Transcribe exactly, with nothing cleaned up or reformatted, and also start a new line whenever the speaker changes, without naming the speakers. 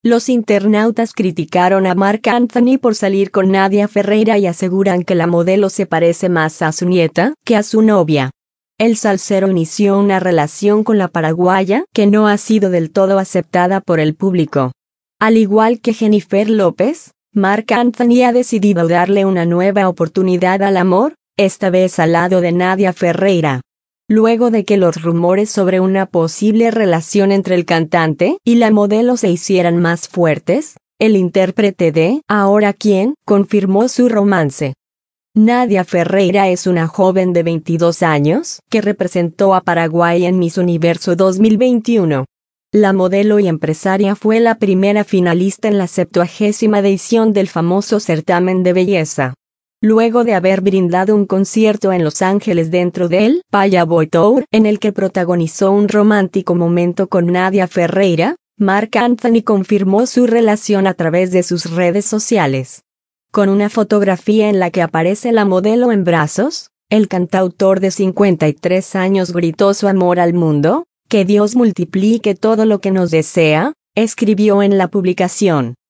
Los internautas criticaron a Marc Anthony por salir con Nadia Ferreira y aseguran que la modelo se parece más a su nieta que a su novia. El salsero inició una relación con la paraguaya que no ha sido del todo aceptada por el público. Al igual que Jennifer López, Marc Anthony ha decidido darle una nueva oportunidad al amor, esta vez al lado de Nadia Ferreira. Luego de que los rumores sobre una posible relación entre el cantante y la modelo se hicieran más fuertes, el intérprete de Ahora quién confirmó su romance. Nadia Ferreira es una joven de veintidós años que representó a Paraguay en Miss Universo dos mil veintiuno. La modelo y empresaria fue la primera finalista en la septuagésima edición del famoso certamen de belleza. Luego de haber brindado un concierto en Los Ángeles dentro del Paya Boy Tour, en el que protagonizó un romántico momento con Nadia Ferreira, Marc Anthony confirmó su relación a través de sus redes sociales. Con una fotografía en la que aparece la modelo en brazos, el cantautor de cincuenta y tres años gritó su amor al mundo, que Dios multiplique todo lo que nos desea, escribió en la publicación.